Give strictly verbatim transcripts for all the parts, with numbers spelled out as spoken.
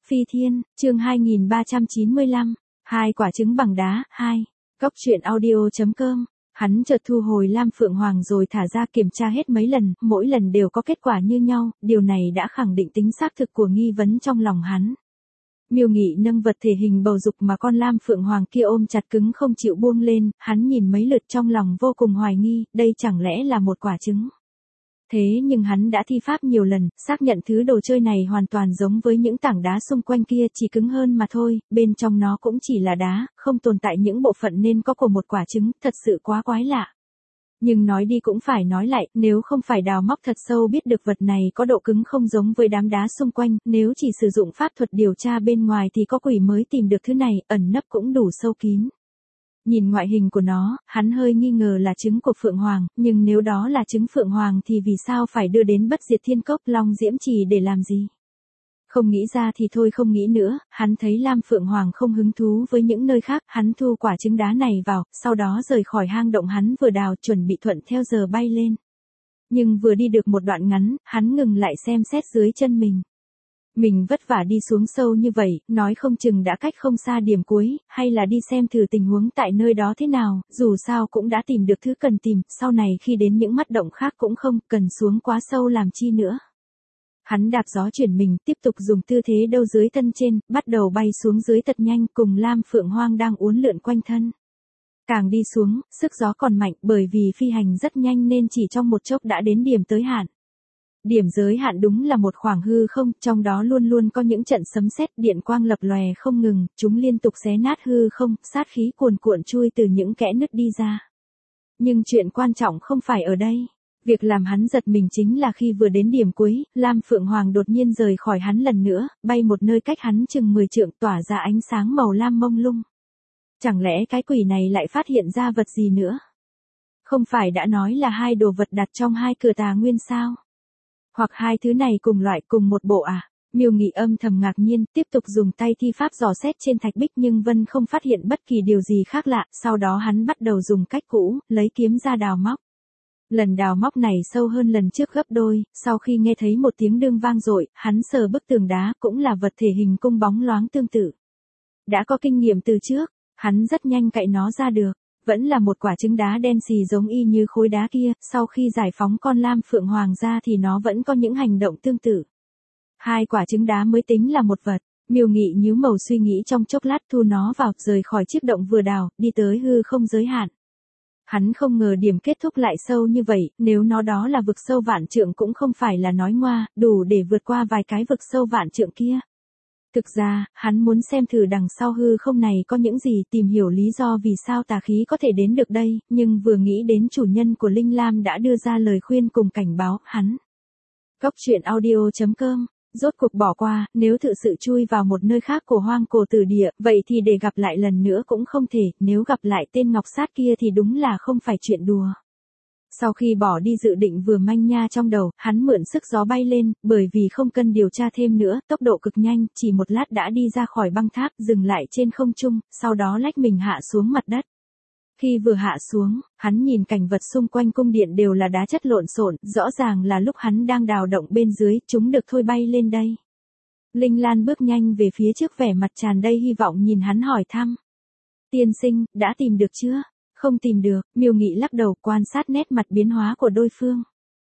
Phi Thiên, chương hai nghìn ba trăm chín mươi lăm, hai quả trứng bằng đá, hai. Cốc truyện audio chấm com. Hắn chợt thu hồi Lam Phượng Hoàng rồi thả ra kiểm tra hết mấy lần, mỗi lần đều có kết quả như nhau, điều này đã khẳng định tính xác thực của nghi vấn trong lòng hắn. Miêu Nghị nâng vật thể hình bầu dục mà con Lam Phượng Hoàng kia ôm chặt cứng không chịu buông lên, hắn nhìn mấy lượt trong lòng vô cùng hoài nghi, đây chẳng lẽ là một quả trứng. Thế nhưng hắn đã thi pháp nhiều lần, xác nhận thứ đồ chơi này hoàn toàn giống với những tảng đá xung quanh kia, chỉ cứng hơn mà thôi, bên trong nó cũng chỉ là đá, không tồn tại những bộ phận nên có của một quả trứng, thật sự quá quái lạ. Nhưng nói đi cũng phải nói lại, nếu không phải đào móc thật sâu biết được vật này có độ cứng không giống với đám đá xung quanh, nếu chỉ sử dụng pháp thuật điều tra bên ngoài thì có quỷ mới tìm được thứ này, ẩn nấp cũng đủ sâu kín. Nhìn ngoại hình của nó, hắn hơi nghi ngờ là trứng của Phượng Hoàng, nhưng nếu đó là trứng Phượng Hoàng thì vì sao phải đưa đến Bất Diệt Thiên Cốc Long Diễm Trì để làm gì? Không nghĩ ra thì thôi không nghĩ nữa, hắn thấy Lam Phượng Hoàng không hứng thú với những nơi khác, hắn thu quả trứng đá này vào, sau đó rời khỏi hang động hắn vừa đào chuẩn bị thuận theo giờ bay lên. Nhưng vừa đi được một đoạn ngắn, hắn ngừng lại xem xét dưới chân mình. Mình vất vả đi xuống sâu như vậy, nói không chừng đã cách không xa điểm cuối, hay là đi xem thử tình huống tại nơi đó thế nào, dù sao cũng đã tìm được thứ cần tìm, sau này khi đến những mắt động khác cũng không cần xuống quá sâu làm chi nữa. Hắn đạp gió chuyển mình, tiếp tục dùng tư thế đâu dưới thân trên, bắt đầu bay xuống dưới thật nhanh cùng Lam Phượng Hoàng đang uốn lượn quanh thân. Càng đi xuống, sức gió còn mạnh bởi vì phi hành rất nhanh nên chỉ trong một chốc đã đến điểm tới hạn. Điểm giới hạn đúng là một khoảng hư không, trong đó luôn luôn có những trận sấm sét điện quang lập lòe không ngừng, chúng liên tục xé nát hư không, sát khí cuồn cuộn chui từ những kẽ nứt đi ra. Nhưng chuyện quan trọng không phải ở đây. Việc làm hắn giật mình chính là khi vừa đến điểm cuối, Lam Phượng Hoàng đột nhiên rời khỏi hắn lần nữa, bay một nơi cách hắn chừng mười trượng tỏa ra ánh sáng màu lam mông lung. Chẳng lẽ cái quỷ này lại phát hiện ra vật gì nữa? Không phải đã nói là hai đồ vật đặt trong hai cửa tà nguyên sao? Hoặc hai thứ này cùng loại cùng một bộ à? Miêu Nghị âm thầm ngạc nhiên, tiếp tục dùng tay thi pháp dò xét trên thạch bích nhưng Vân không phát hiện bất kỳ điều gì khác lạ, sau đó hắn bắt đầu dùng cách cũ, lấy kiếm ra đào móc. Lần đào móc này sâu hơn lần trước gấp đôi, sau khi nghe thấy một tiếng đương vang dội, hắn sờ bức tường đá cũng là vật thể hình cung bóng loáng tương tự. Đã có kinh nghiệm từ trước, hắn rất nhanh cạy nó ra được. Vẫn là một quả trứng đá đen xì giống y như khối đá kia, sau khi giải phóng con Lam Phượng Hoàng ra thì nó vẫn có những hành động tương tự. Hai quả trứng đá mới tính là một vật, Miêu Nghị nhíu màu suy nghĩ trong chốc lát thu nó vào, rời khỏi chiếc động vừa đào, đi tới hư không giới hạn. Hắn không ngờ điểm kết thúc lại sâu như vậy, nếu nó đó là vực sâu vạn trượng cũng không phải là nói ngoa, đủ để vượt qua vài cái vực sâu vạn trượng kia. Thực ra, hắn muốn xem thử đằng sau hư không này có những gì, tìm hiểu lý do vì sao tà khí có thể đến được đây, nhưng vừa nghĩ đến chủ nhân của Linh Lam đã đưa ra lời khuyên cùng cảnh báo, hắn. Cốc truyện audio chấm com, rốt cuộc bỏ qua, nếu thực sự chui vào một nơi khác của hoang cổ tử địa, vậy thì để gặp lại lần nữa cũng không thể, nếu gặp lại tên ngọc sát kia thì đúng là không phải chuyện đùa. Sau khi bỏ đi dự định vừa manh nha trong đầu, hắn mượn sức gió bay lên, bởi vì không cần điều tra thêm nữa, tốc độ cực nhanh, chỉ một lát đã đi ra khỏi băng tháp, dừng lại trên không trung, sau đó lách mình hạ xuống mặt đất. Khi vừa hạ xuống, hắn nhìn cảnh vật xung quanh cung điện đều là đá chất lộn xộn, rõ ràng là lúc hắn đang đào động bên dưới, chúng được thôi bay lên đây. Linh Lan bước nhanh về phía trước vẻ mặt tràn đầy hy vọng nhìn hắn hỏi thăm. Tiên sinh, đã tìm được chưa? Không tìm được, Miêu Nghị lắc đầu quan sát nét mặt biến hóa của đối phương.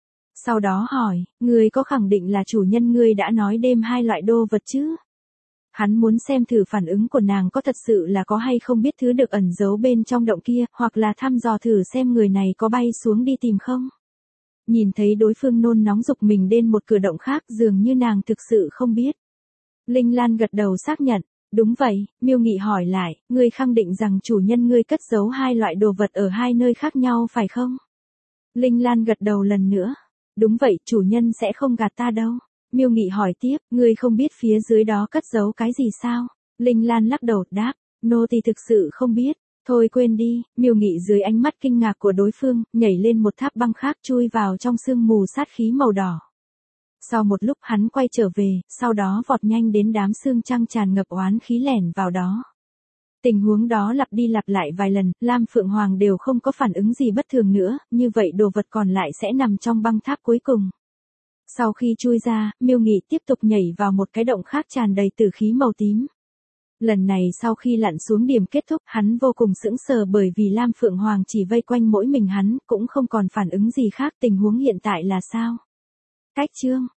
Sau đó hỏi, ngươi có khẳng định là chủ nhân ngươi đã nói đêm hai loại đồ vật chứ? Hắn muốn xem thử phản ứng của nàng có thật sự là có hay không biết thứ được ẩn giấu bên trong động kia, hoặc là thăm dò thử xem người này có bay xuống đi tìm không. Nhìn thấy đối phương nôn nóng giục mình đến một cửa động khác dường như nàng thực sự không biết. Linh Lan gật đầu xác nhận. Đúng vậy, Miêu Nghị hỏi lại, ngươi khẳng định rằng chủ nhân ngươi cất giấu hai loại đồ vật ở hai nơi khác nhau phải không? Linh Lan gật đầu lần nữa. Đúng vậy, chủ nhân sẽ không gạt ta đâu. Miêu Nghị hỏi tiếp, ngươi không biết phía dưới đó cất giấu cái gì sao? Linh Lan lắc đầu, đáp, nô tỳ thực sự không biết. Thôi quên đi, Miêu Nghị dưới ánh mắt kinh ngạc của đối phương, nhảy lên một tháp băng khác chui vào trong sương mù sát khí màu đỏ. Sau một lúc hắn quay trở về, sau đó vọt nhanh đến đám sương trăng tràn ngập oán khí lẻn vào đó. Tình huống đó lặp đi lặp lại vài lần, Lam Phượng Hoàng đều không có phản ứng gì bất thường nữa, như vậy đồ vật còn lại sẽ nằm trong băng tháp cuối cùng. Sau khi chui ra, Miêu Nghị tiếp tục nhảy vào một cái động khác tràn đầy tử khí màu tím. Lần này sau khi lặn xuống điểm kết thúc, hắn vô cùng sững sờ bởi vì Lam Phượng Hoàng chỉ vây quanh mỗi mình hắn, cũng không còn phản ứng gì khác. Tình huống hiện tại là sao? Cách chương